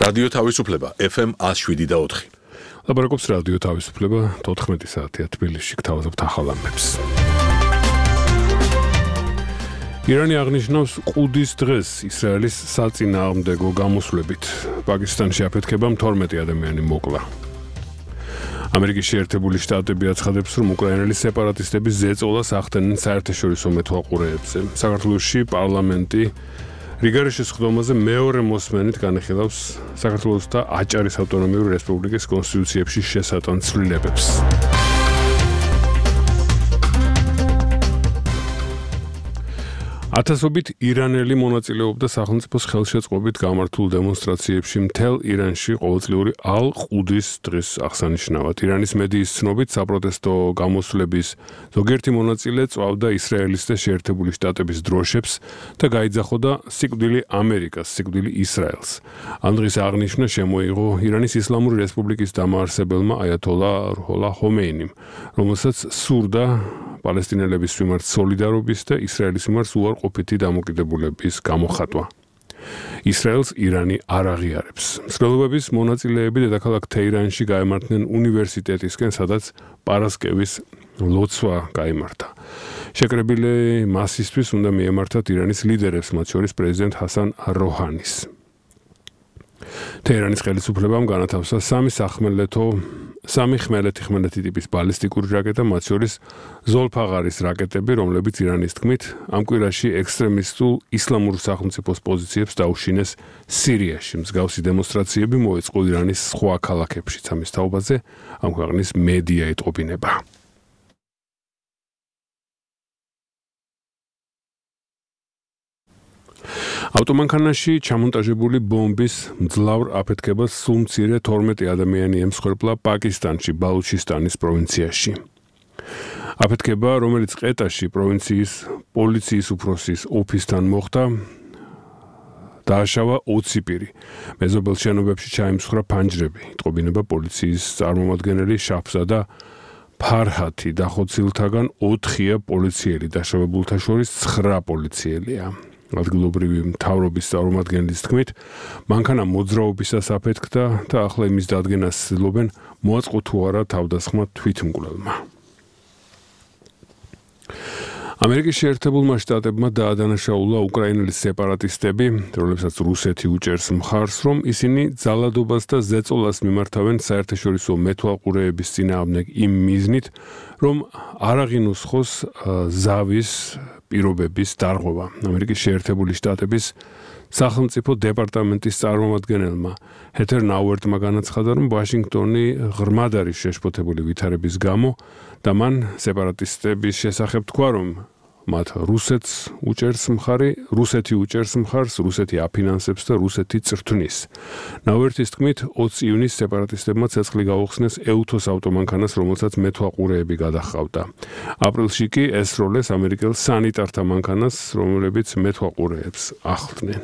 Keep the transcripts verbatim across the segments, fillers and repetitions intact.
რადიო თავისუფლება ეფ ემ one oh seven და four. ლაპარაკობს რადიო თავისუფლება თოთხმეტი საათია თბილისში გთავაზობთ ახალ ამბებს. ირანი აღნიშნავს ყუდის დღეს ისრაელის საწინააღმდეგო გამოსვლებით. პაკისტანში აფეთქებამ თორმეტი ადამიანი მოკლა. ამერიკის შეერთებული შტატები აცხადებს, რომ უკრაინელი სეპარატისტები ზეწოლას ახდენენ საერთაშორისო მეთვალყურეებზე. საქართველოში პარლამენტი რიგარეშის ხდომაზე მეორე მოსმენით განიხილავს საქართველოს და აჭარის ავტონომიური რესპუბლიკის კონსტიტუციებში შესატან ცვლილებებს. ათასობით ირანელი მონაწილეობდა სახელმწიფოს ხელშეწყობით გამართულ დემონსტრაციებში მთელ ირანში ყოველწლიური ალ-ყუდის დღის აღსანიშნავად. ირანის მედიის ცნობით საპროტესტო გამოსვლების ზოგიერთი მონაწილე წვავდა ისრაელის და შეერთებული შტატების დროშებს და გაიძახოდა სიკვდილი ამერიკას, სიკვდილი ისრაელს. ამ დღის აღნიშვნა შემოიღო ირანის ისლამური რესპუბლიკის დამაარსებელმა აიათოლა რუჰოლა ხომეინიმ, რომელსაც სურდა პალესტინელების მიმართ სოლიდარობის და ისრაელის მიმართ უარყოფითი დამოკიდებულების გამოხატვა. ისრაელს ირანი არ აღიარებს. მსვლელობების მონაწილეები დედაქალაქ თეირანში გაემართნენ უნივერსიტეტისკენ, სადაც პარასკევის ლოცვა გაიმართა. შეკრებილი მასისთვის უნდა მიემართათ ირანის ლიდერებს, მათ შორის პრეზიდენტ ჰასან როჰანის. თეირანის ხელისუფლებამ განათავსა სამი სახმელეთო სამი ხმელეთი ხმელეთი ტიპის ბალისტიკური რაკეტა, მათ შორის ზოლფაღარის რაკეტები, რომლებიც ირანის თქმით ამ კვირაში ექსტრემისტულ ისლამურ სახელმწიფოს პოზიციებს დაუშინეს სირიაში. მსგავსი დემონსტრაციები მოეწყო ირანის სხვა ქალაქებშიც. ამის თაობაზე ამ ქვეყნის მედია ეტყობინება. ავტომანქანაში ჩამონტაჟებული ბომბის მძლავრ აფეთქებას სულ მცირე თორმეტი ადამიანი ემსხვერპლა პაკისტანში, ბალუჩისტანის პროვინციაში. აფეთქება, რომელიც ყეტაში პროვინციის პოლიციის უფროსის ოფისთან მოხდა, დააშავა ოცი პირი. მეზობელ შენობებში ჩაიმსხვრა ფანჯრები. იტყობინება პოლიციის წარმომადგენელი შაჰზადა ფარჰათი. დახოცილთაგან ოთხია პოლიციელი, დაშავებულთა შორის ცხრა პოლიციელია. ადგილობრივი მთავრობის წარმომადგენლის თქმით, მანქანა მოძრაობისას აფეთქდა და ახლა იმის დადგენას ცდილობენ, მოაწყო თუ არა თავდასხმა თვითმკვლელმა. ამერიკის შეერთებულმა შტატებმა დაადანაშაულა უკრაინელი სეპარატისტები, რომლებსაც რუსეთი უჭერს მხარს, რომ ისინი ძალადობას და ზეწოლას მიმართავენ საერთაშორისო მეთვალყურეების წინააღმდეგ იმ მიზნით, რომ არ აღინუსხოს ზავის პირობების დარღვევა. ამერიკის შეერთებული შტატების სახელმწიფო დეპარტამენტის წარმომადგენელმა ჰეთერ ნაუერტმა განაცხადა, რომ ვაშინგტონი ღრმად არის შეშფოთებული ვითარების გამო და მან სეპარატისტების შესახებ თქვა, რომ მათ რუსეთს უჭერს მხარი, რუსეთი უჭერს მხარს, რუსეთი აფინანსებს და რუსეთი წრთნის. ნაუერტის თქმით, ოცი ივნისს სეპარატისტებმა ცეცხლი გაუხსნეს ეუთოს ავტომანქანას, რომელსაც მეთვალყურეები გადაჰყავდა. აპრილში კი ესროლეს ამერიკელ სანიტართა მანქანას, რომლებიც მეთვალყურეებს ახლდნენ.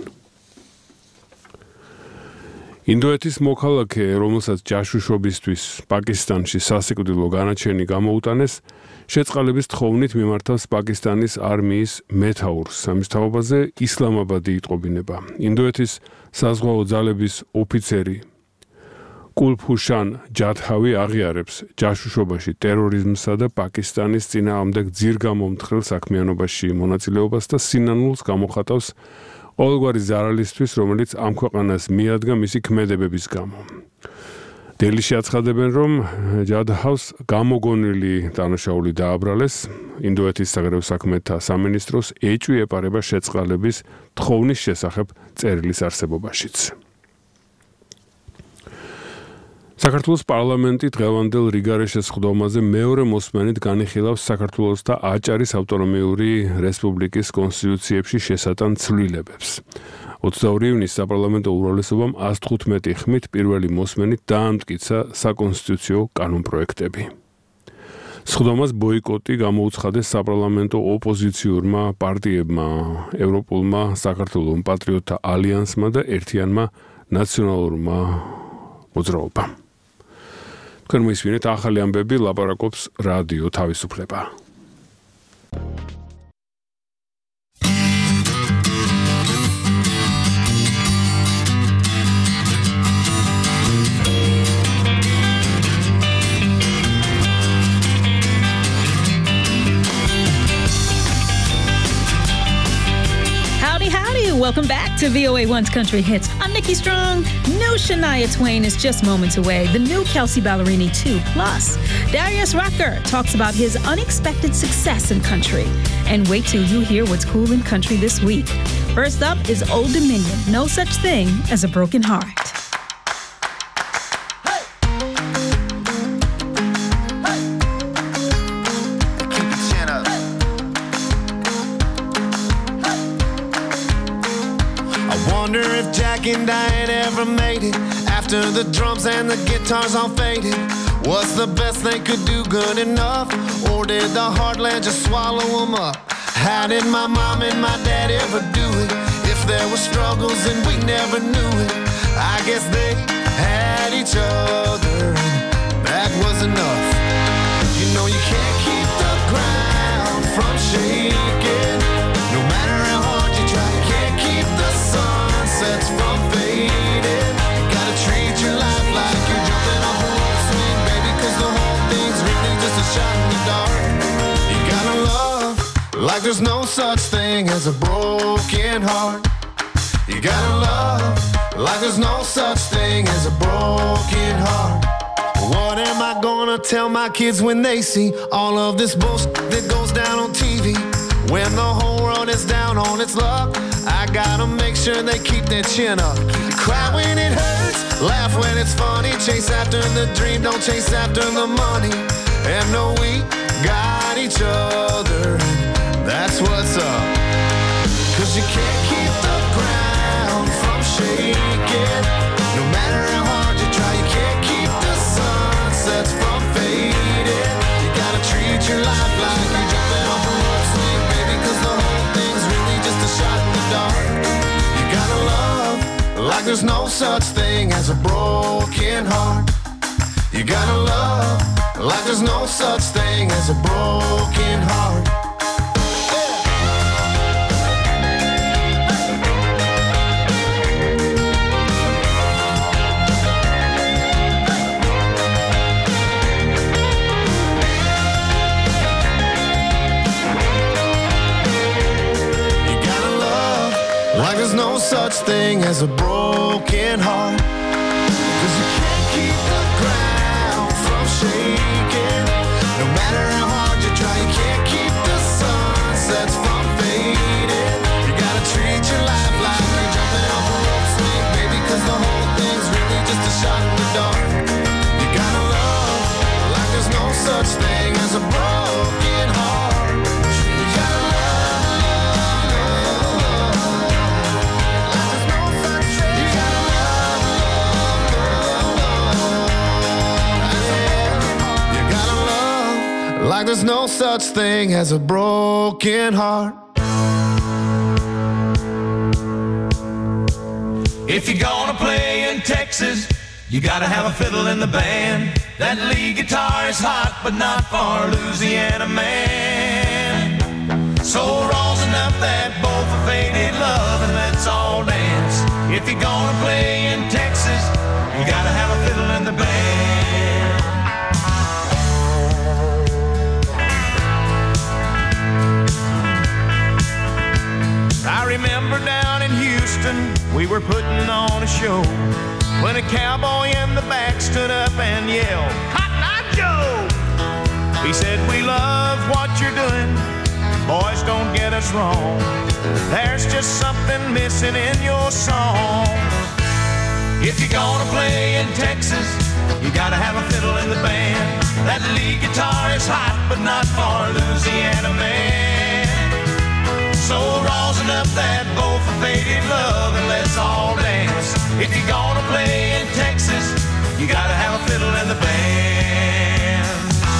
ინდოეთის მოქალაქე, რომელსაც ჯაშუშობისთვის პაკისტანში სასიკვდილო განაჩენი გამოუტანეს, შეწყალების თხოვნით მიმართავს პაკისტანის არმიის მეთაურს. ამის თაობაზე ისლამაბადი იტყობინება. ინდოეთის საზღვაო ძალების ოფიცერი კულფუშან ჯადჰავი აღიარებს ჯაშუშობაში ტერორიზმსა და პაკისტანის წინააღმდეგ ძირგამომთხრელ საქმიანობაში მონაწილეობას და სინანულს გამოხატავს ყოველგვარი ზარალისთვის, რომელიც ამ ქვეყანას მიადგა მისი ქმედებების გამო. დელიში აცხადებენ, რომ ჯადჰავს გამოგონილი დანაშაული დააბრალეს. ინდოეთის საგარეო საქმეთა სამინისტროს ეჭვი ეპარება შეწყალების თხოვნის შესახებ წერილის არსებობაშიც. საქართველოს პარლამენტი დღევანდელ რიგარეშეს ხდომაზე მეორე მოსმენით განიხილავს საქართველოს და აჭარის ავტონომიური რესპუბლიკის კონსტიტუციებში შესატან ცვლილებებს. ოცდაორი ივნისს საპარლამენტო უმრავლესობამ ას თხუთმეტი ხმით პირველი მოსმენით დაამტკიცა საკონსტიტუციო კანონპროექტები. სხდომას ბოიკოტი გამოუცხადეს საპარლამენტო ოპოზიციურმა პარტიებმა, ევროპულმა საქართველოს პატრიოტთა ალიანსმა და ერთიანმა ნაციონალურმა მოძრაობამ. თქვენ მოისმინეთ ახალი ამბები, ლაპარაკობს რადიო თავისუფლება. Welcome back to V O A one's Country Hits. I'm Nikki Strong. New Shania Twain is just moments away. The new Kelsea Ballerini too. Plus, Darius Rucker talks about his unexpected success in country. And wait till you hear what's cool in country this week. First up is Old Dominion. No such thing as a broken heart. Jack and Diane ever made it after the drums and the guitars all faded? Was the best they could do good enough, or did the heartland just swallow them up? How did my mom and my dad ever do it? If there were struggles and we never knew it, I guess they had each other and that was enough. You know you can't keep the ground from shaking, no matter how hard you try. You can't keep the sunsets from fading. You gotta treat your life like you're jumping off a rope swing, baby, cause the whole thing's really just a shot in the dark. You gotta love like there's no such thing as a broken heart. You gotta love like there's no such thing as a broken heart. What am I gonna tell my kids when they see all of this bullshit that goes down on T V? When the whole world is down on its luck, I gotta make sure they keep their chin up. Cry when it hurts, laugh when it's funny. Chase after the dream, don't chase after the money. And know we got each other, that's what's up. Cause you can't keep the ground from shaking, no matter how hard you try. You can't keep the sunsets from fading. You gotta treat your life like you're jumping off a rope swing, baby, cause the whole thing's really just a shot in the dark. You gotta love like there's no such thing as a broken heart. You gotta love like there's no such thing as a broken heart. Like there's no such thing as a broken heart. Cause you can't keep the ground from shaking, no matter how hard you try. You can't keep the sunsets from fading. You gotta treat your life like you're jumping off a rope swing, baby, cause the whole thing's really just a shot in the dark. You gotta love like there's no such thing as a broken heart. You gotta like there's no such thing as a broken heart. If you're gonna play in Texas, you gotta have a fiddle in the band. That lead guitar is hot, but not for Louisiana man. So rosin up that bowl for faded love and let's all dance. If you're gonna play in Texas, you gotta have a fiddle in the band. I remember down in Houston, we were putting on a show when a cowboy in the back stood up and yelled, "Cotton Eye Joe!" He said, "We love what you're doing, boys, don't get us wrong. There's just something missing in your song. If you're gonna play in Texas, you gotta have a fiddle in the band. That lead guitar is hot, but not for Louisiana man. So rosin up that bowl for faded love and let's all dance. If you're gonna play in Texas, you gotta have a fiddle in the band."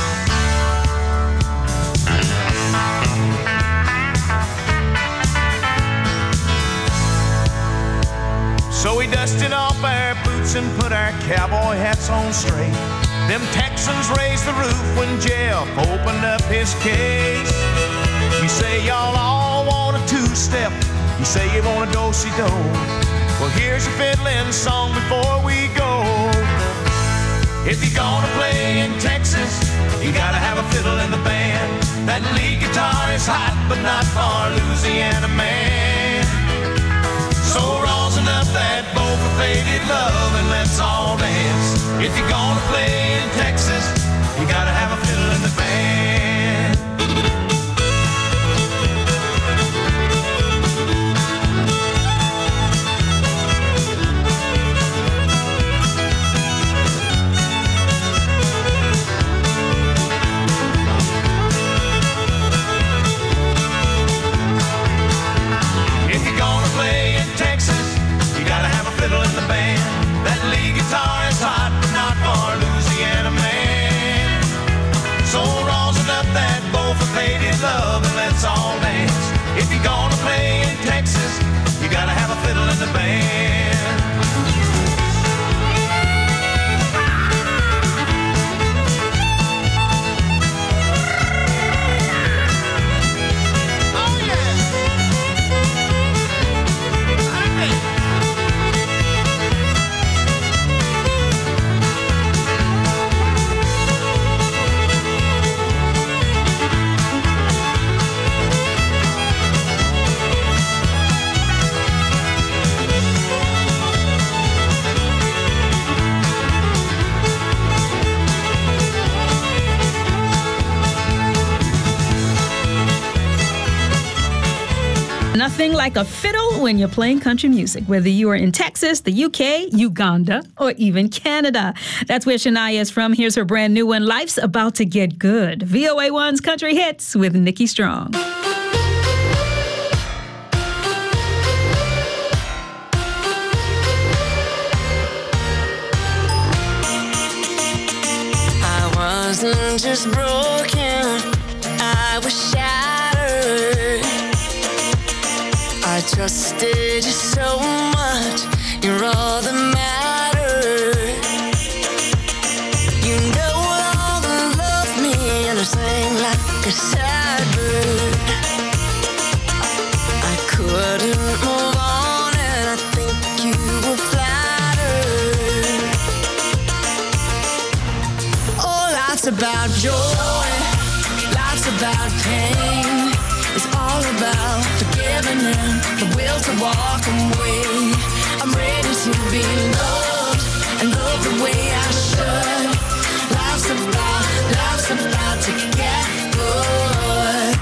So we dusted off our boots and put our cowboy hats on straight. Them Texans raised the roof when Jeff opened up his case. You say y'all all want a two-step, you say you want a do-si-do. Well, here's your fiddling song before we go. If you're gonna play in Texas, you gotta have a fiddle in the band. That lead guitar is hot, but not for Louisiana man. So rosin up that bowl for faded love and let's all dance. If you're gonna play in Texas, you gotta have a fiddle in the band. If you're gonna play in Texas, you gotta have a fiddle in the band. That lead guitar is hot, but not for Louisiana man. So rosin up that bowl for faded love and let's all dance. If you're gonna play in Texas, you gotta have a fiddle in the band. Nothing like a fiddle when you're playing country music, whether you are in Texas, the U K, Uganda, or even Canada. That's where Shania is from. Here's her brand new one, Life's About to Get Good. V O A one's Country Hits with Nikki Strong. I wasn't just broken, I was shattered. I trusted you so much, you're all that mattered. You know all that love me, and I sang like a sad bird. I couldn't move on, and I think you were flattered. Oh, life's about joy, life's about pain. It's all about forgiving and the will to walk away. I'm ready to be loved and love the way I should. Life's about, life's about to get good.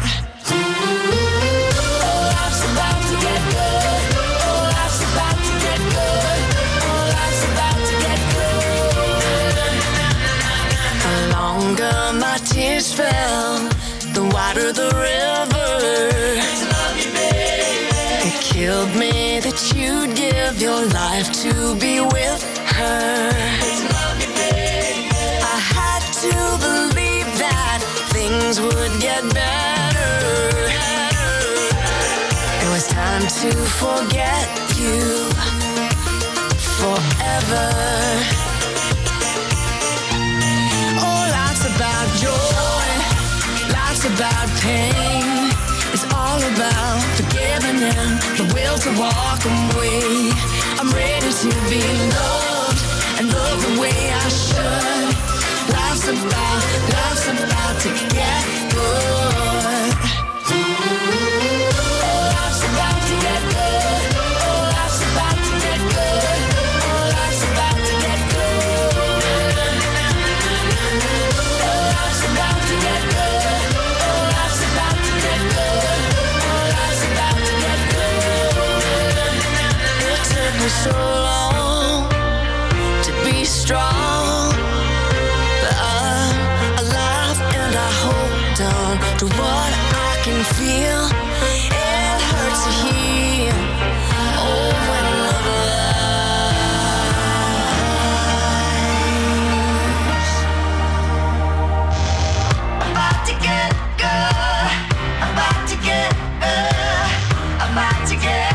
Oh, life's about to get good. Oh, life's about to get good. Oh, life's about to get good. The longer my tears fell, the wider the river. It killed me that you'd give your life to be with her. I had to believe that things would get better. It was time to forget you forever. Oh, life's about joy, life's about pain. It's all about forgiving and the will to walk away. I'm ready to be loved and love the way I should. Life's about, life's about to get good. Oh, life's about to get good. Oh, life's about to get good. Oh, life's about to get good. Oh, life's about to get good. Oh, life's about to get good. It took me so long to be strong, but I'm alive and I hold on to what I can feel. It hurts to heal. Oh, when love lies. About to get good. About to get good. About to get.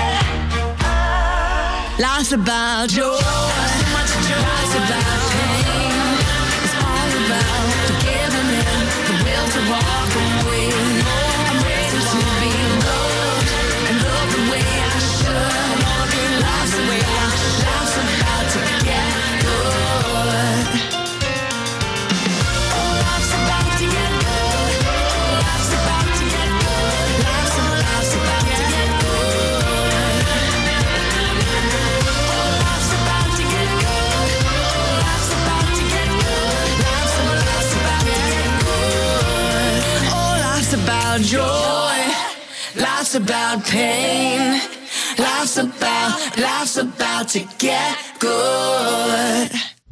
Life's about joy, life's about pain. It's all about forgiving and the will to walk away. I'm ready to be loved and love the way I should. Life's the way I should. Life's about to get good. Oh, life's about to get good. Oh, life's about to get good. Life's about to get good. joy. Life's about pain. Life's about, life's about to get good.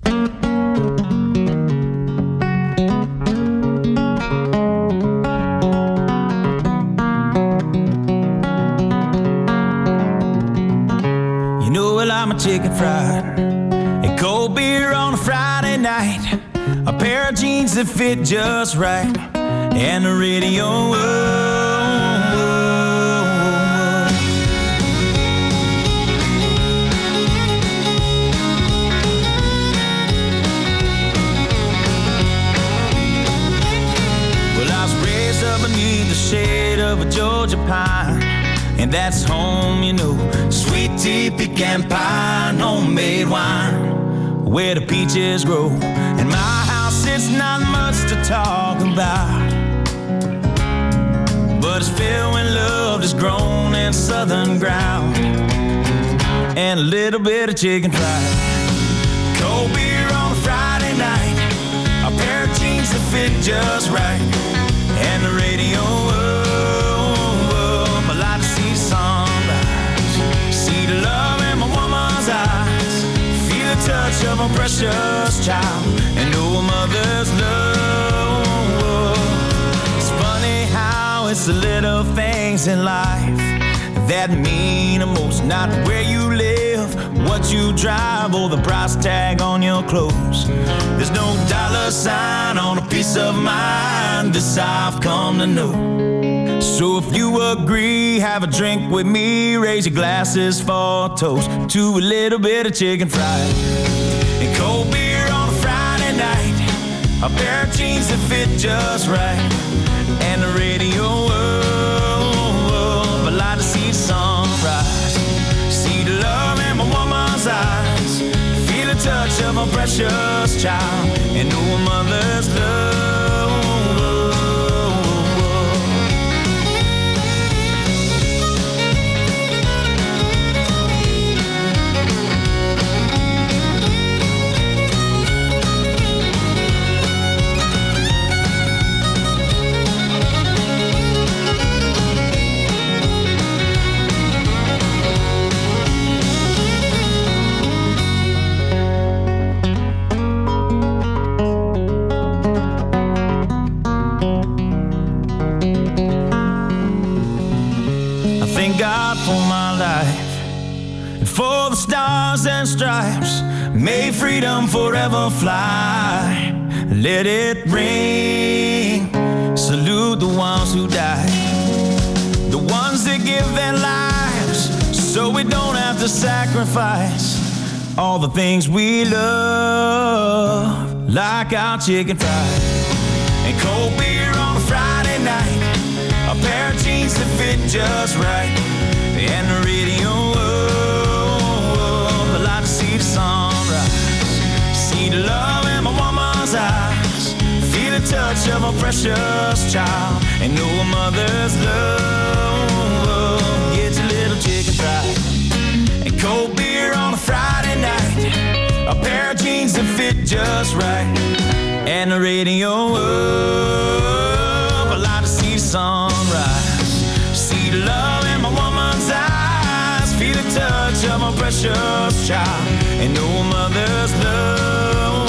You know I like my chicken fried and cold beer on a Friday night, a pair of jeans that fit just right, and the radio. Oh, oh, oh. Well, I was raised up beneath the shade of a Georgia pine, and that's home, you know. Sweet tea, pecan pie, and homemade wine, where the peaches grow. In my house, it's not much to talk about, but it's filled when love is grown in southern ground, and a little bit of chicken fried. Cold beer on a Friday night, a pair of jeans that fit just right, and the radio. Touch of a precious child and know a mother's love. It's funny how it's the little things in life that mean the most. Not where you live, what you drive, or the price tag on your clothes. There's no dollar sign on a piece of mind, this I've come to know. So if you agree, have a drink with me, raise your glasses for a toast to a little bit of chicken fried and cold beer on a Friday night, a pair of jeans that fit just right, and the radio. Oh, oh, I like to see the sunrise, see the love in my woman's eyes, feel the touch of a precious child, and know a mother's love. God for my life and for the stars and stripes. May freedom forever fly. Let it ring. Salute the ones who died, the ones that give their lives so we don't have to sacrifice all the things we love, like our chicken fried and cold beer on a Friday night, a pair of jeans that fit just right, and the radio. Oh, I like to see the sunrise, see the love in my woman's eyes, feel the touch of a precious child, and know a mother's love. Get your little chicken fried and cold beer on a Friday night, a pair of jeans that fit just right, and the radio. Oh, I like to see the sunrise, see the love in my woman's eyes, feel the touch of a precious child, and know a mother's love.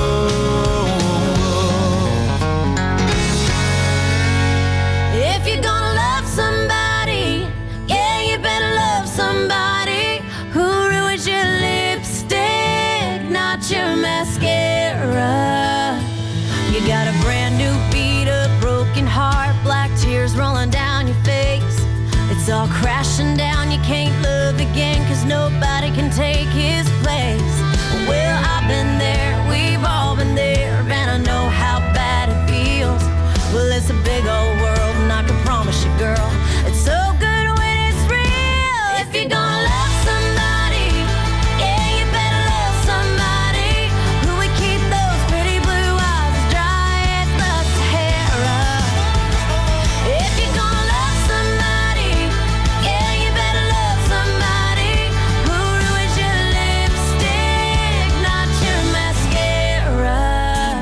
If you're gonna love somebody, yeah, you better love somebody who ruins your lipstick, not your mascara. You got a brand new beat up, broken heart, black tears rolling down your face. It's all crashing down, you can't love again, cause nobody can take his place. Well, I've been there, we've all been there, and I know how bad it feels. Well, it's a big old world, and I can promise you, girl, it's so good when it's real. If you're gonna love somebody, yeah, you better love somebody who would keep those pretty blue eyes dry as the Sahara. If you're gonna love somebody, yeah, you better love somebody who ruins your lipstick, not your mascara.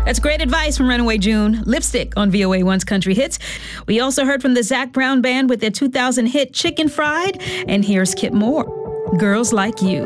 That's great advice from Runaway June. Lipstick on V O A one's Country Hits. We also heard from the Zac Brown Band with their two thousand hit Chicken Fried. And here's Kip Moore, Girls Like You.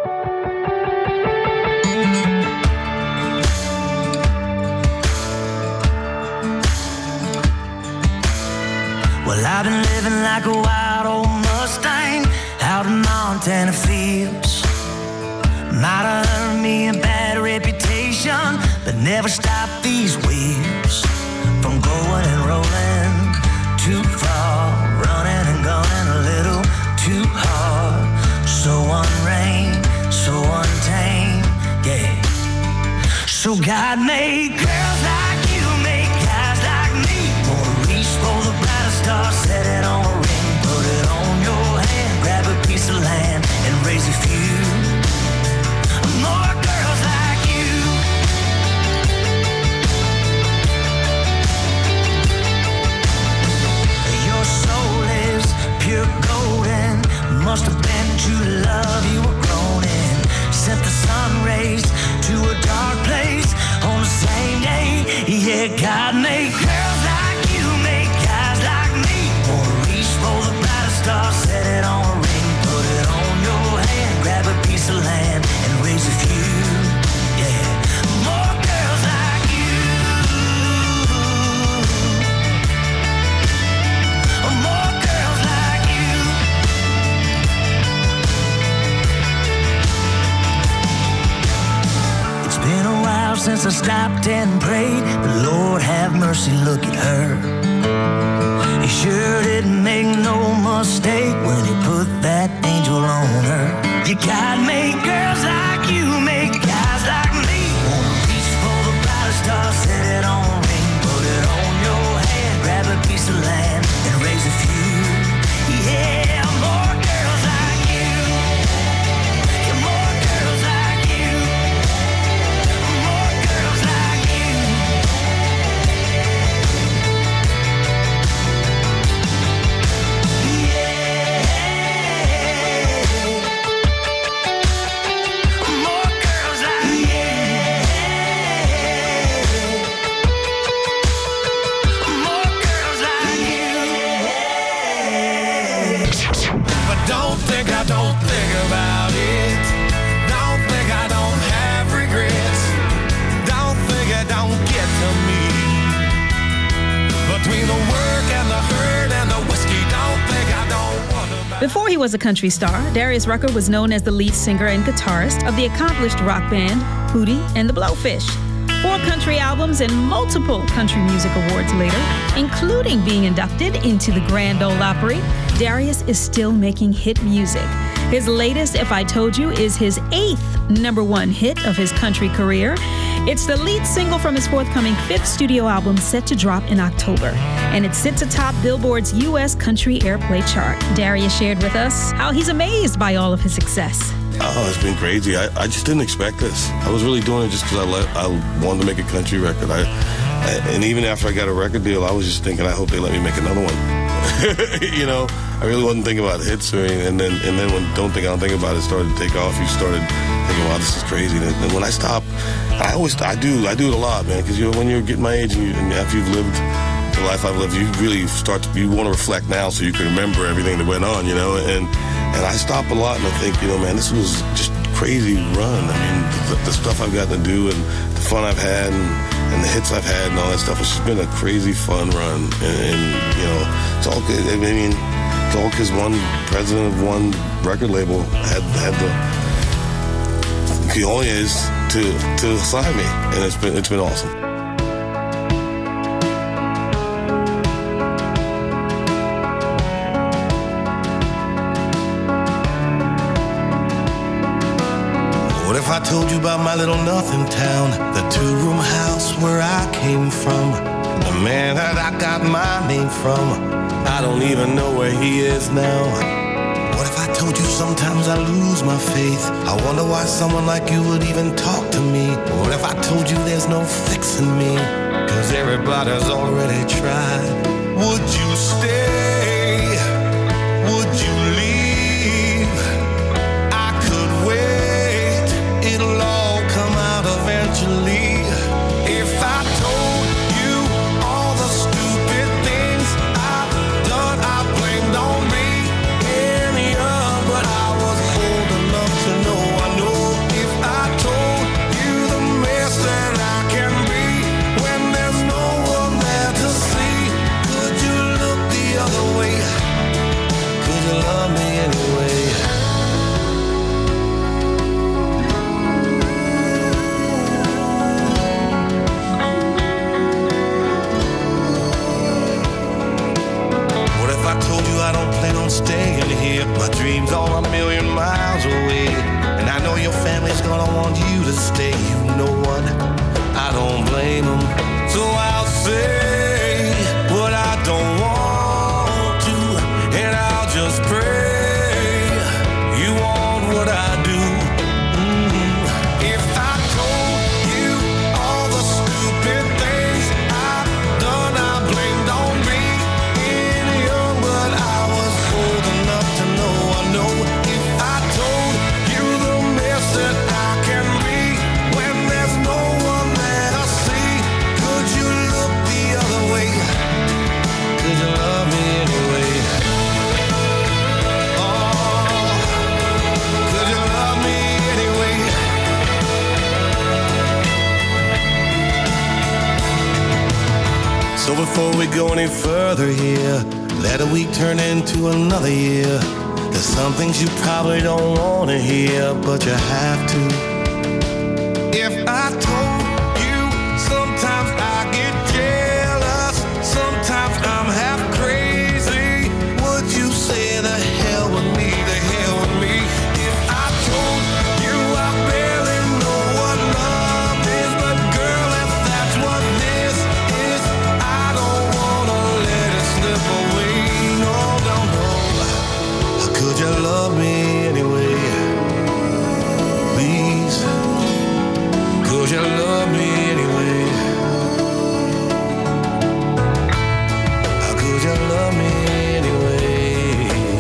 Well, I've been living like a wild old Mustang out in Montana fields. Might have earned me a bad reputation, but never stop these wheels from going and rolling too far, running and gunning a little too hard. So unrein, so untamed, yeah. So God made girls like you, make guys like me. Wanna reach for the brightest star, set it on a ring, put it on your hand, grab a piece of land and raise a few more girls like you. Your soul is pure golden, must have been true love you were grown in. Sent the sun rays to a dark place on the same day. Yeah, God made girls like you, make guys like me. Wanna reach for the brightest star, set it on a ring, put it on your hand, grab a piece of land and raise a few, yeah, more girls like you. More girls like you. It's been a while since I stopped and prayed, but Lord have mercy, look at her. He sure didn't make no mistake when he put that angel on her. You gotta make girls like you, make guys like me. Wanna reach for the brightest star, set it on a ring, put it on your hand, grab a piece of land and raise a few. Yeah, more girls like you. Yeah, more girls like you. More girls like you. More girls like you. More girls like you. But don't think I don't think about it. Don't think I don't have regrets. Don't think it don't get to me. Between the work and the hurt and the whiskey, don't think I don't want to. Before he was a country star, Darius Rucker was known as the lead singer and guitarist of the accomplished rock band Hootie and the Blowfish. Four country albums and multiple country music awards later, including being inducted into the Grand Ole Opry, Darius is still making hit music. His latest, If I Told You, is his eighth number one hit of his country career. It's the lead single from his forthcoming fifth studio album set to drop in October, and it sits atop Billboard's U S Country Airplay chart. Darius shared with us how he's amazed by all of his success. Oh, it's been crazy. I, I just didn't expect this. I was really doing it just because I, let, I wanted to make a country record. I, I And even after I got a record deal, I was just thinking, I hope they let me make another one. You know, I really wasn't thinking about hits or anything. And then, and then when Don't Think I Don't Think About It started to take off, you started thinking, wow, this is crazy. And then when I stopped, I always, I do, I do it a lot, man. Because you know, when you're getting my age and, you, and after you've lived the life I've lived, you really start to, you want to reflect now so you can remember everything that went on, you know. And and I stop a lot and I think, you know, man, this was just crazy run. I mean, the, the stuff I've gotten to do and the fun I've had and, and the hits I've had and all that stuff, it's just been a crazy fun run. And, and you know, it's all good. I mean, it's all because one president of one record label had had the cojones to to sign me, and it's been it's been awesome. What if I told you about my little nothing town, the two-room house where I came from, the man that I got my name from? I don't even know where he is now. What if I told you sometimes I lose my faith? I wonder why someone like you would even talk to me. What if I told you there's no fixing me, 'cause everybody's already tried? Would you stay? Would you leave? I could wait. It'll all come out eventually. If I you here. My dreams are a million miles away, and I know your family's gonna want you to stay. You know what? I don't blame them. So I'll say what I don't want to, and I'll just pray you want what I do. Mm-hmm. If I told you all the stupid things I've done, I blamed on me. In young, but I was old enough to know. I know if I told you the mess that I can be when there's no one that I see, could you look the other way? Could you love me anyway? Oh, could you love me anyway? So before we go any further here, let a week turn into another year. There's some things you probably don't want to hear, but you have to. If I told you sometimes I get jealous, sometimes I'm half crazy, would you say the hell with me, the hell with me? If I told you I barely know what love is, but girl, if that's what this is, I don't wanna let it slip away. No, no, no. Could you love me anyway? Please. Could you love me anyway? Could you love me anyway?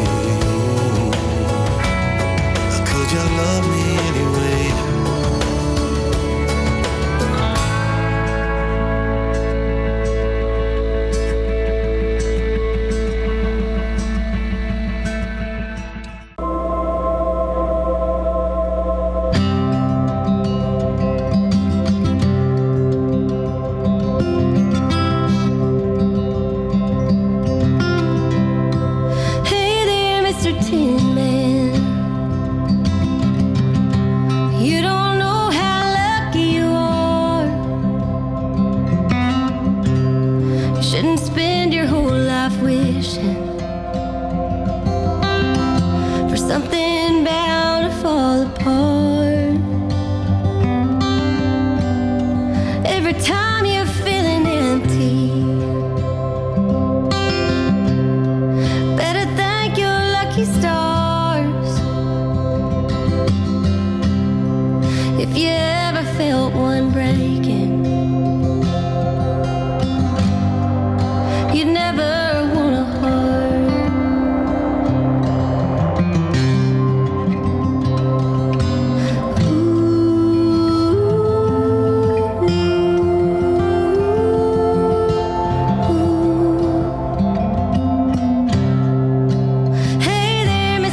Could you love me anyway? Hey there, Mister Tin Man. You don't know how lucky you are. You shouldn't spend your whole life wishing for something bound to fall apart. Every time you're feeling empty, better thank your lucky stars. If you ever felt one breaking, you'd never want a heart. Hey there,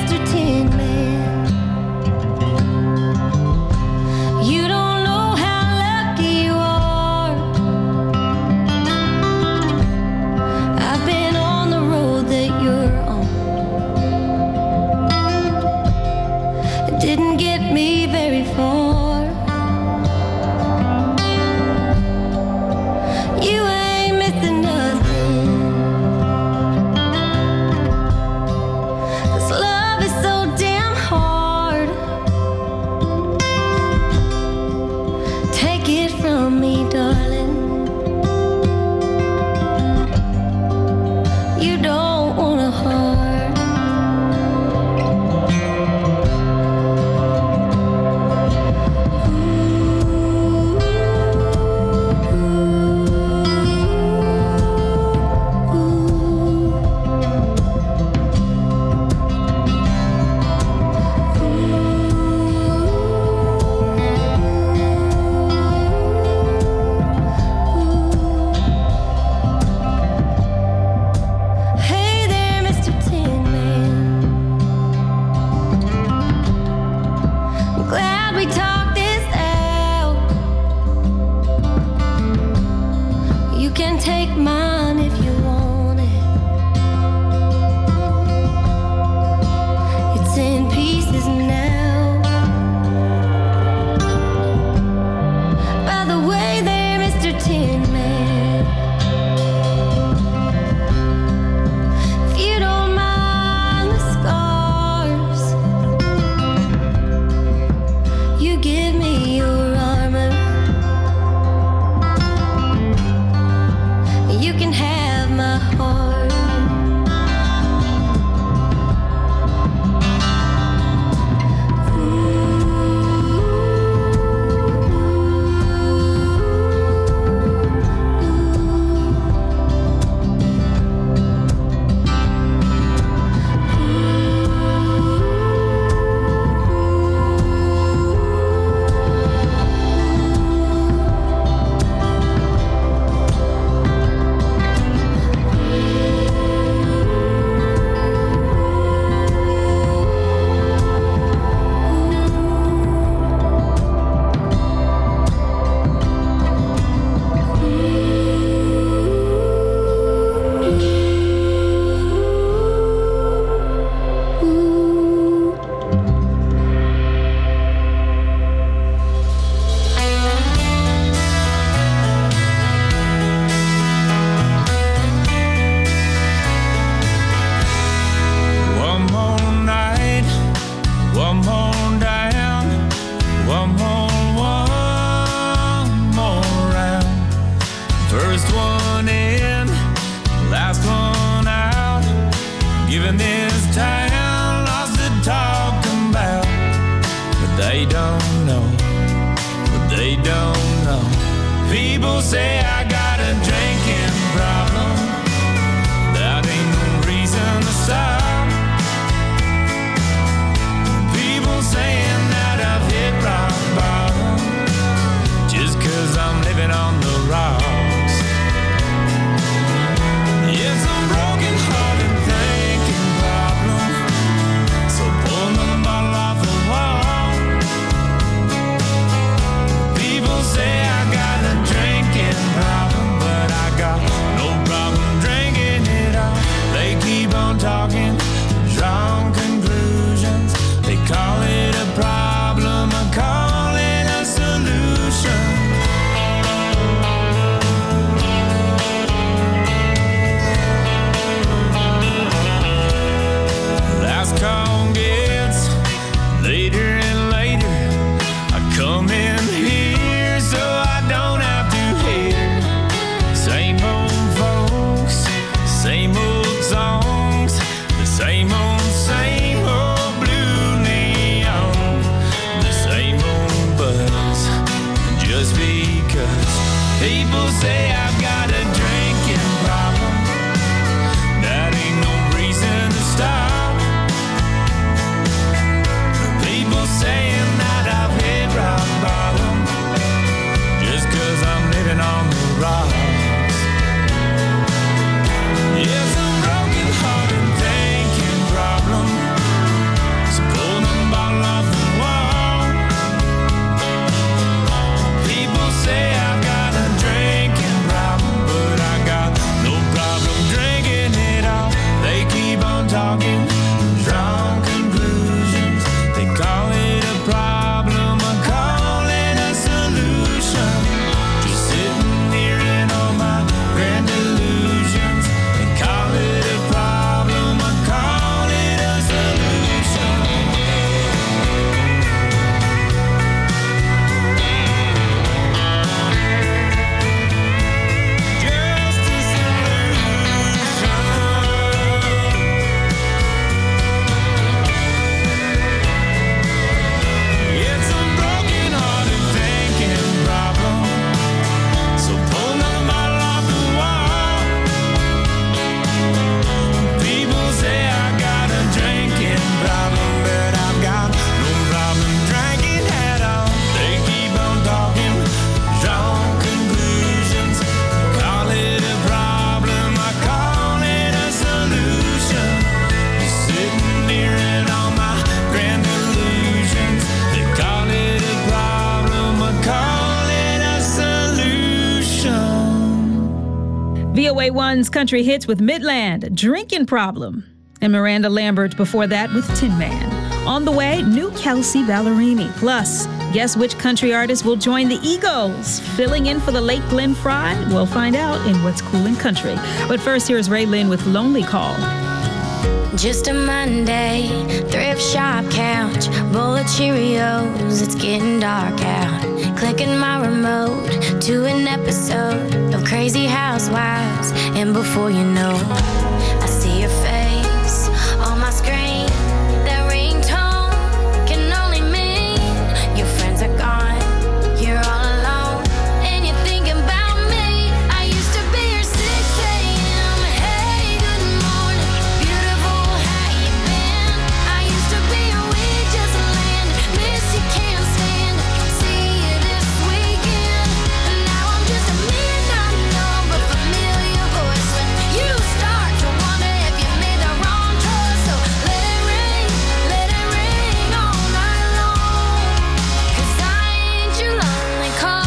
A one's Country Hits with Midland, Drinking Problem. And Miranda Lambert before that with Tin Man. On the way, new Kelsea Ballerini. Plus, guess which country artist will join the Eagles? Filling in for the late Glenn Frey? We'll find out in What's Cool in Country. But first, here's Ray Lynn with Lonely Call. Just a Monday, thrift shop couch, bowl of Cheerios, it's getting dark out. Clicking my remote to an episode of Crazy Housewives, and before you know, I see your face on my screen. That ringtone can only mean your friends are gone, you're all alone, and you're thinking about me. I used to be your six a.m. Hey, good morning, beautiful, how you been? I used to be your we just landed, miss you, can't stand it, see you this weekend. And now I'm just a midnight number, familiar voice when you start to wonder if you made the wrong choice. So let it ring, let it ring all night long, 'cause I ain't your lonely call.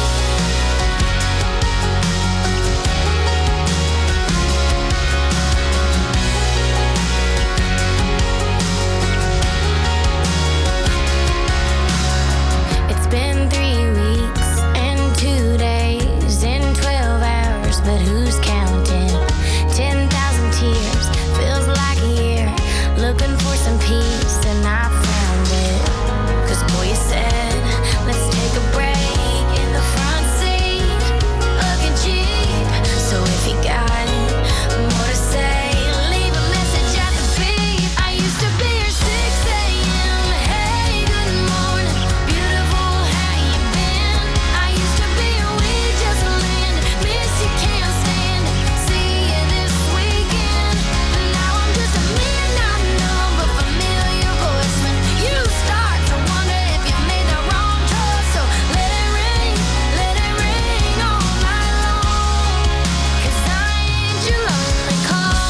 It's been three weeks and two days and twelve hours, but who's counting? Ten thousand tears feels like a year. Looking for some peace and I found it. 'Cause boy, you said, let's take a break in the front seat of your Jeep. So if you got more to say, leave a message at the beep. I used to be your six a.m. Hey, good morning, beautiful, how you been? I used to be your we just landed, miss you, can't stand it, see you this weekend. And now I'm just a midnight number, familiar voice when you start to wonder if you made the wrong choice. So let it ring, let it ring all night long, 'cause I ain't your lonely call.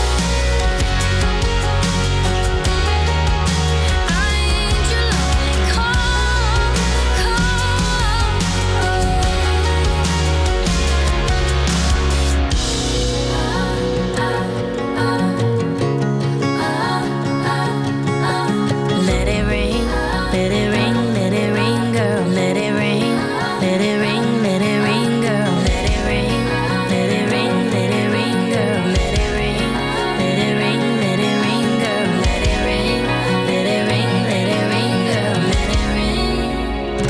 I ain't your lonely call, Let it ring, let it ring, let it ring, girl, let it ring, let it ring, let it ring, girl, let it ring, let it ring, let it ring, girl, let it ring, let it ring, let it ring, girl, let it ring, let it ring, let it ring, girl, let it ring.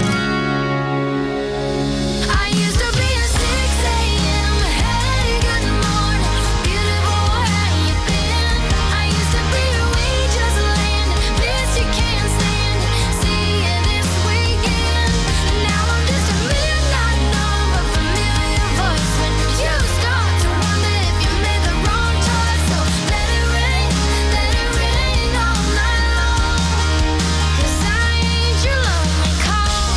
I used to be a six a.m. Hey, good morning, beautiful, how you been? I used to be your we just landed, miss you, can't stand it, see you this weekend. Now I'm just a midnight number, familiar voice when you start to wonder if you made the wrong choice. So let it ring, let it ring all night long, 'cause I ain't your lonely call.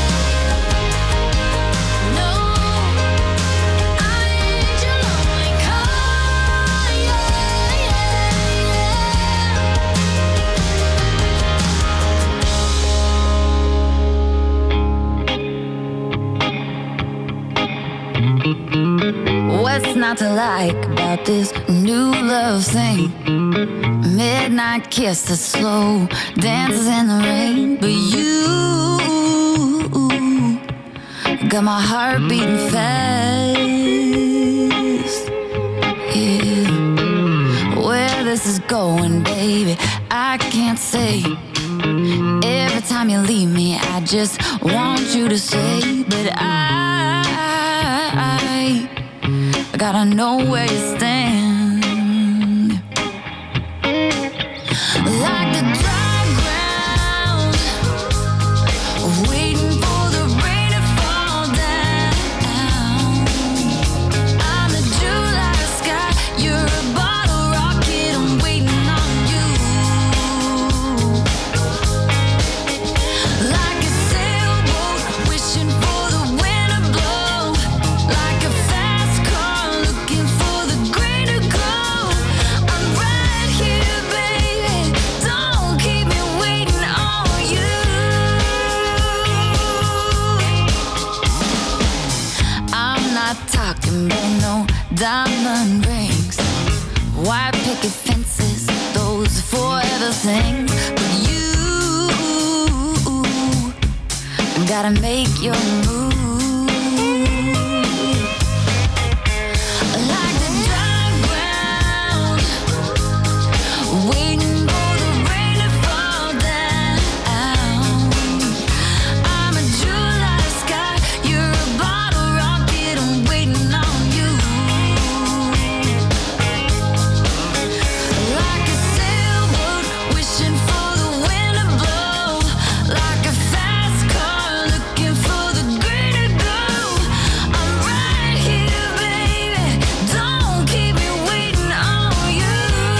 No, I ain't your lonely call. Yeah, yeah, What's not to like about this new love thing? Midnight kiss that's slow, dances in the rain. But you got my heart beating fast. Yeah, where this is going, baby, I can't say. Every time you leave me, I just want you to say, but I I gotta know where you stand. Like the dry ground, waiting for the rain to fall down. I'm the July sky, you're a bottle rocket, I'm waiting on you. Like a sailboat, wishing for the wind to blow. Like a fast car looking for the grain to things, but you gotta make your move. Like the dry ground, waiting for the rain to fall down. I'm a July sky, you're a bottle rocket, I'm waiting on you. Like a sailboat, wishing for the wind to blow. Like a fast car, looking for the green to go. I'm right here, baby, don't keep me waiting on you.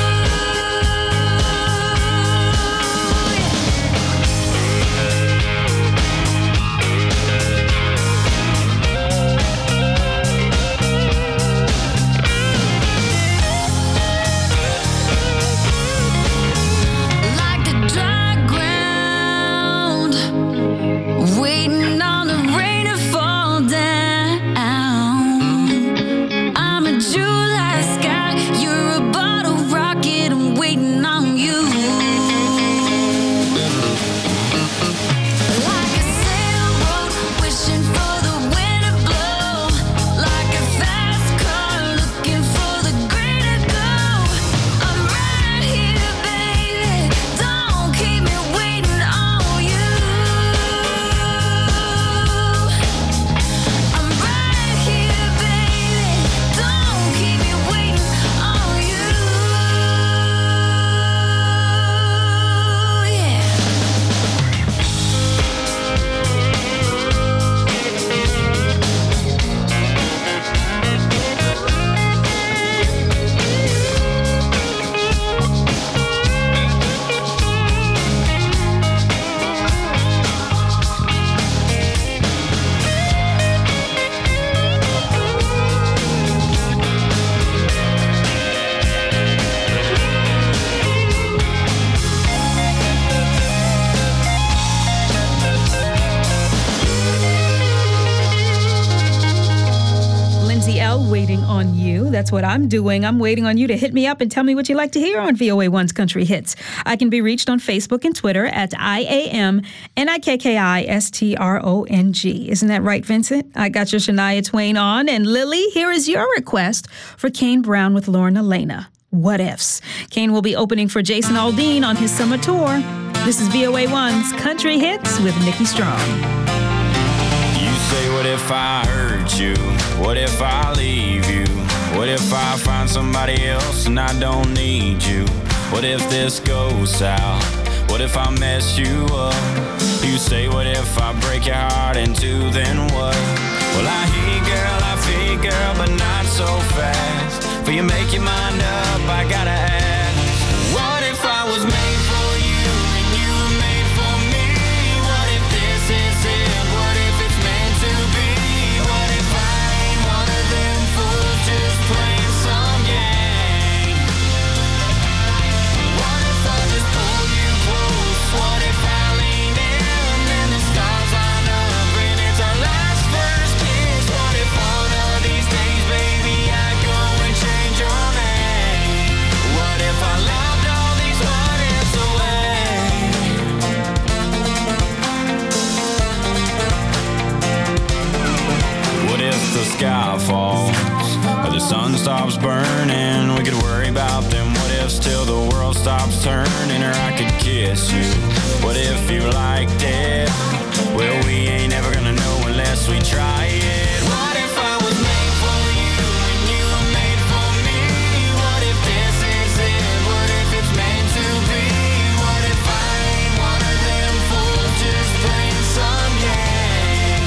Like the dry ground, waiting on the rain to fall down. I'm a July sky, you're a bottle rocket, I'm waiting on you. Like a sailboat, wishing for the wind to blow. Like a fast car, looking for the green to go. I'm right here, baby, don't keep me waiting on you. I'm right here, baby, don't keep me waiting on you. Yeah. Lindsay L. waiting on you. That's what I'm doing. I'm waiting on you to hit me up and tell me what you like to hear on V O A one's Country Hits. I can be reached on Facebook and Twitter at I A M N I K K I S T R O N G. Isn't that right, Vincent? I got your Shania Twain on. And Lily, here is your request for Kane Brown with Lauren Elena. What Ifs? Kane will be opening for Jason Aldean on his summer tour. This is V O A one's Country Hits with Nikki Strong. You say, what if I hurt you? What if I leave you? What if I find somebody else and I don't need you? What if this goes south? What if I mess you up? You say, what if I break your heart in two, then what? Well, I hear you, girl, I feel you, girl, but not so fast. For you make your mind up, I gotta ask, what if I was made for you and you were made for me? What if this is it? What if it's meant to be? What if I ain't one of them fools just playing some game? What if I just pull you close? What if I lean in and the stars line up and it's our last first kiss? What if one of these days, baby, I go and change your name? What if I loved all these what ifs away? What if the sky falls or the sun stops burning? We could worry about them what ifs till the world stops turning, or I could kiss you. What if you liked it? Well, we ain't ever gonna know unless we try it. What if I was made for you and you were made for me? What if this is it? What if it's meant to be? What if I ain't one of them fools just playing some game?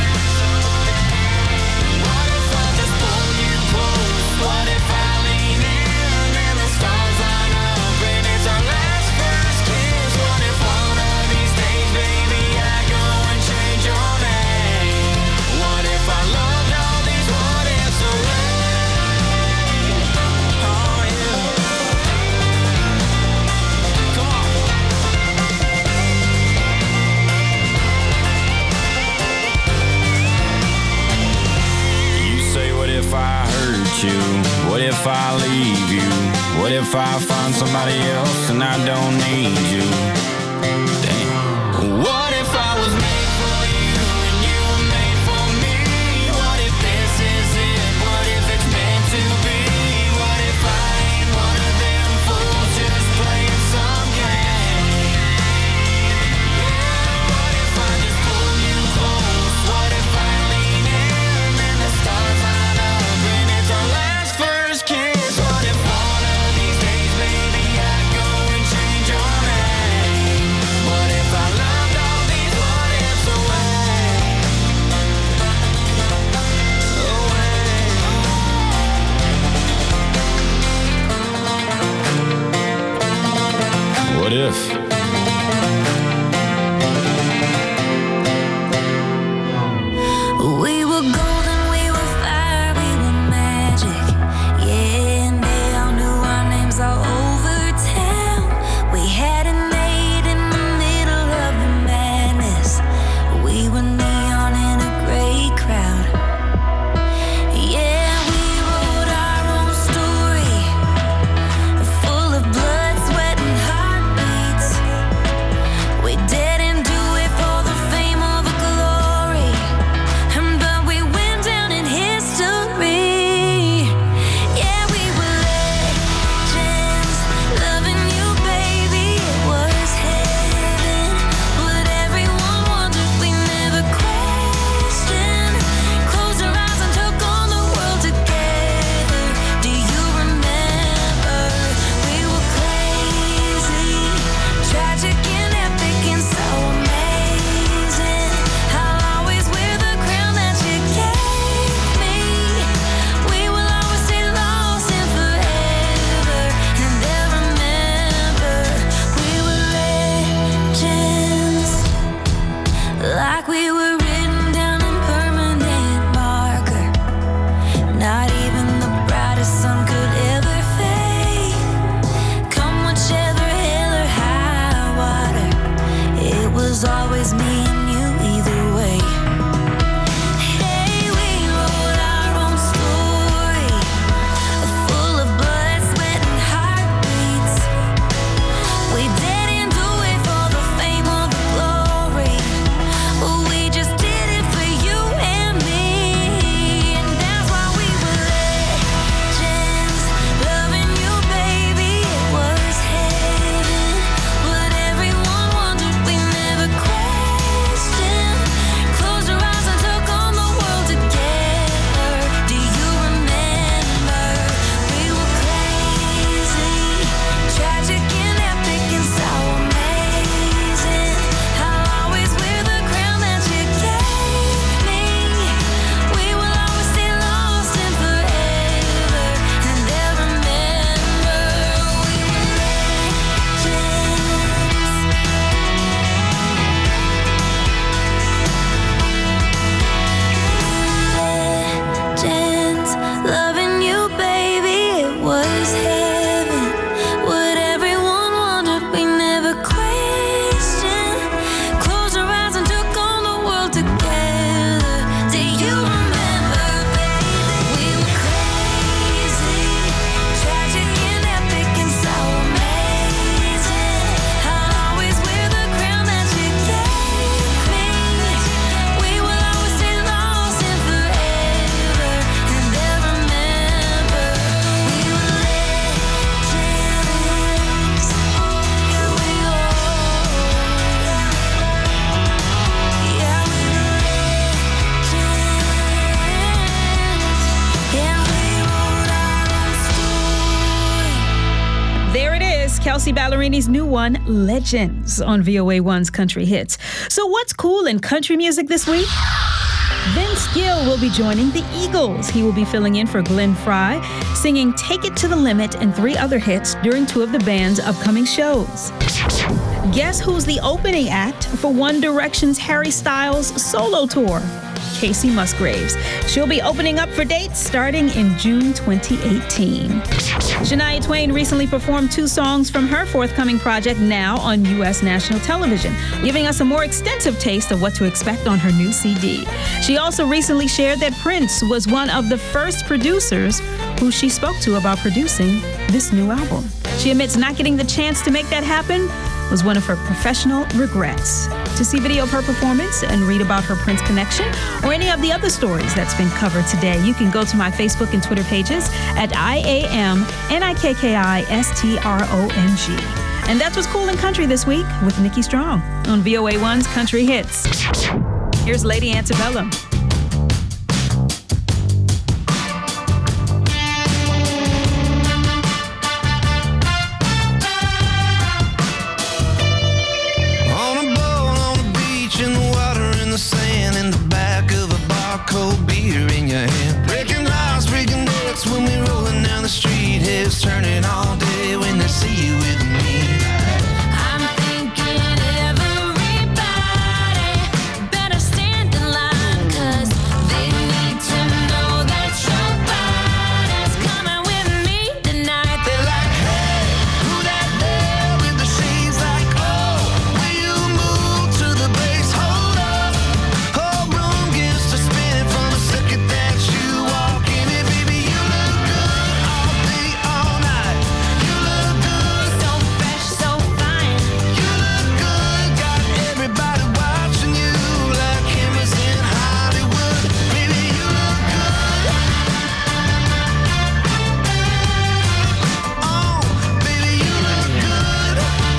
What if I just pull you close? What if I lean in and the stars line up and it's our last first kiss? What if one of these days, baby, I go and change your name? What if I loved all these what ifs away? Oh yeah. Come on. You say, what if I hurt you? What if I leave you? What if I find somebody else and I don't need you? Damn. What if I was made for you and you were made for me? What if this is it? What if it's meant to be? What if I ain't one of them fools just playing some game? Yeah, what if I just pull you close? What if I lean in and the stars line up and it's our last first kiss? What if one of these days, baby, I go and change your name? What if I loved all these what ifs away? Away. What if? We were golden, we were fire, we were magic. Yeah, and they all knew our names all over town. We had a night in the middle of the madness. We were neon in a gray crowd. Yeah, we wrote our own story, full of blood, sweat, and heartbeats. We didn't do it for the fame or the glory, but we went down in history. Yeah, we were legends, loving you, baby. It was heaven. But everyone wondered, we never questioned. Closed our eyes and took on the world together. Do you remember? We were crazy, tragic and epic and so amazing. I'll always wear the crown that you gave me. We will always stay lost and forever, and they'll remember we were legends, like we were written down in permanent marker. Not even the brightest sun could ever fade. Come whichever hell or high water, it was always me and you either way. Hey, we wrote our own story, full of blood, sweat, and heartbeats. We didn't do it for the fame or the glory, we just did it for you and me. And that's why we were legends, loving you, baby. It was heaven. But everyone wondered, we never questioned. Closed our eyes and took on the world together. Do you remember? We were crazy, tragic and epic and so amazing. I'll always wear the crown that you gave me. We will always stay lost and forever, and they'll remember we were legends. Legends, loving you, baby. It was heaven. What everyone wondered, we never questioned. Closed our eyes and took on the world together. Do you remember, baby? We were crazy, tragic and epic and so amazing. I'll always wear the crown that you gave me. We will always stay lost and forever, and they'll remember we were legends. Here we go. Yeah, we were legends. Yeah, we wrote our own story. There it is, Kelsey Ballerini's new one, Legends, on V O A one's Country Hits. So what's cool in country music this week? Vince Gill will be joining the Eagles. He will be filling in for Glenn Frey, singing Take It to the Limit and three other hits during two of the band's upcoming shows. Guess who's the opening act for One Direction's Harry Styles solo tour? Casey Musgraves. She'll be opening up for dates starting in June twenty eighteen. Shania Twain recently performed two songs from her forthcoming project Now on U S national television, giving us a more extensive taste of what to expect on her new C D. She also recently shared that Prince was one of the first producers who she spoke to about producing this new album. She admits not getting the chance to make that happen was one of her professional regrets. To see video of her performance and read about her Prince connection or any of the other stories that's been covered today, you can go to my Facebook and Twitter pages at I A M N I K K I S T R O N G. And that's what's cool in country this week with Nikki Strong on V O A one's Country Hits. Here's Lady Antebellum. Cold beer in your hand, breaking hearts, breaking necks when we rolling down the street. Heads turning all day when they see you with me. I'm thinking everybody better stand in line, 'cause they need to know that your body's coming with me tonight. They're like, hey, who that there with the shades? Like, oh, will you move to the bass? Hold up, whole room gets to spin. That you walk in it, baby, you look good all day, all night. You look good, so fresh, so fine. You look good, got everybody watching you like cameras in Hollywood. Baby, you look good. Oh, baby, you look good.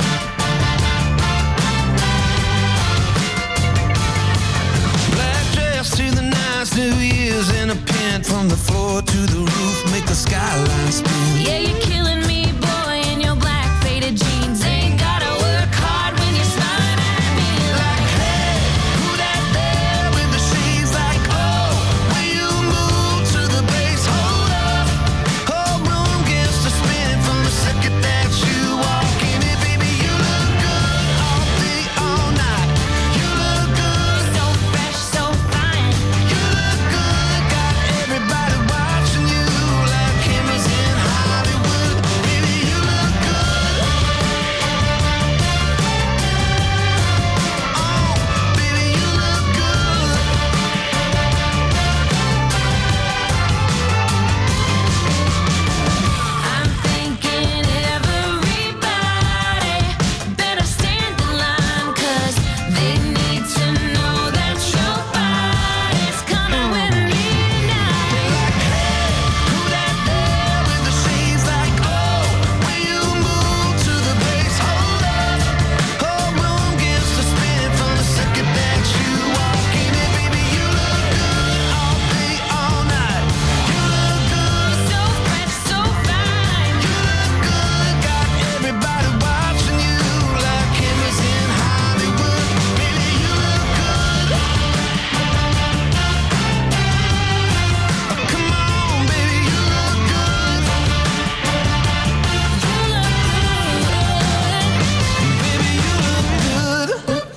Black dress to the nice New Year's in a pant, from the floor to the roof, make the skyline spin. Yeah, you're killing me, boy, in your black faded jeans. Ain't gotta work hard when you're smiling at me. Like, hey, who that there with the shades? Like, oh, will you move to the bass? Hold up, whole room gets to spin from the second that you walk in it, baby. You look good all day, all night. You look good, so fresh, so fine. you look good, got everybody watching you like cameras in Hollywood. Baby, you look good. Oh, baby, you look good. I'm thinking everybody better stand in line, 'cause they need to know that your body's coming with me tonight. Who that there with the shades? Like, oh, will you move to the bass? Hold up, whole room gets to spin from the second that you walk in it, baby. You look good all day, all night. You look good, So fresh, so fine. you look good, got everybody watching you like cameras in Hollywood. Baby, you look good. Come on, baby, you look good. Baby, you look good.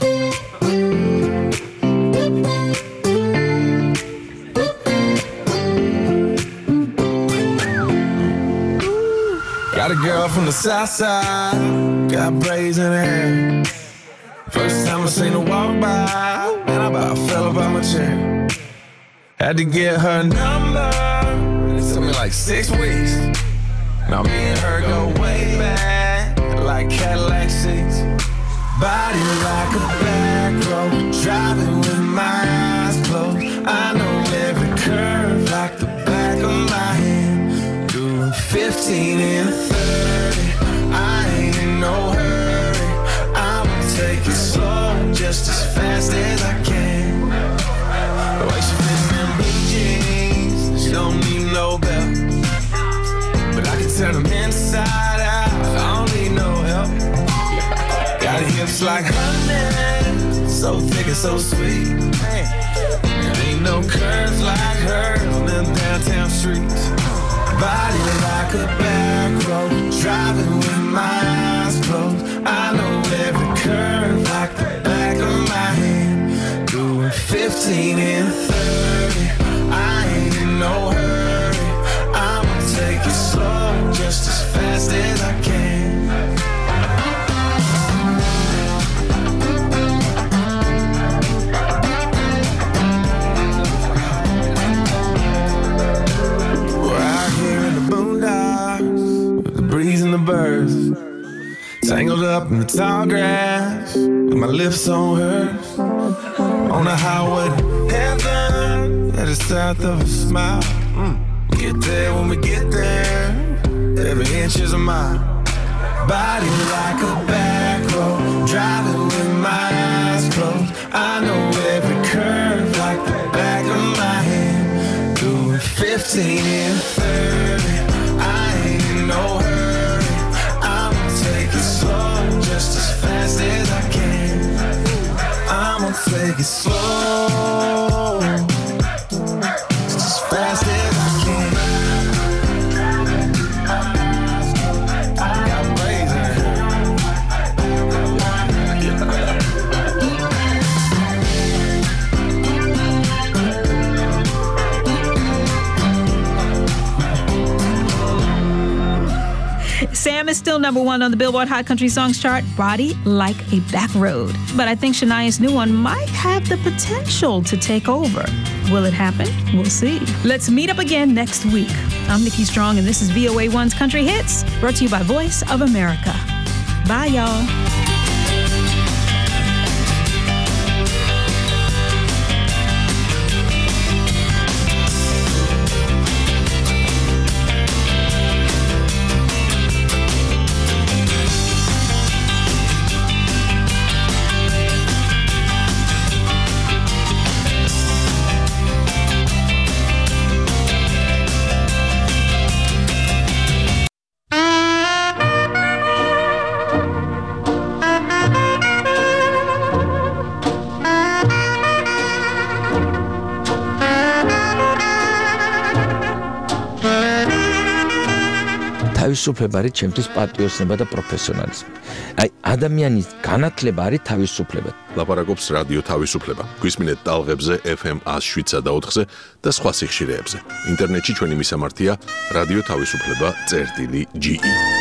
Got a girl from the south side, got braids in her hair. First time I seen her walk by, man, I about fell about my chair. Had to get her number, it took me like six weeks. Now me and her go way back, like Cadillac seats. Body like a back road, driving with my eyes closed. I know every curve like the back of my hand. Doing fifteen and thirty, I ain't in no hurry. I'ma take it slow, just as fast as I can. The way she fits in blue jeans, she don't need no belt. But I can turn them inside out, I don't need no help. Got hips like honey, so thick and so sweet. There ain't no curves like hers on them downtown streets. Body like a back road, driving with my eyes closed. I know every curve like the back of my hand. Doing fifteen and thirty, I ain't in no hurry. I'ma take it slow, just as fast as I can. We're out here in the up in the tall grass with my lips on hers, on the highway to heaven, at the south of a smile. Mm. Get there when we get there, every inch is a mile. Body like a back road, driving with my eyes closed. I know every curve like the back of my hand. Doing fifteen and thirty, I ain't in no hurry. I'ma take it slow, just as fast as I can. I'ma take it slow, just as fast as I can. Sam is still number one on the Billboard Hot Country Songs chart, Body Like a Back Road. But I think Shania's new one might have the potential to take over. Will it happen? We'll see. Let's meet up again next week. I'm Nikki Strong, and this is V O A one's Country Hits, brought to you by Voice of America. Bye, y'all. თავისუფლება არის ჩემთვის პატრიოტიზმი და პროფესიონალიზმი. აი, ადამიანის განათლება არის თავისუფლება. ლაპარაკობს რადიო თავისუფლება. გვისმინეთ ტალღებზე F M one oh seven და four და სხვა სიხშირეებზე. ინტერნეტში ჩვენი მისამართია რადიო თავისუფლება წერტილი G E.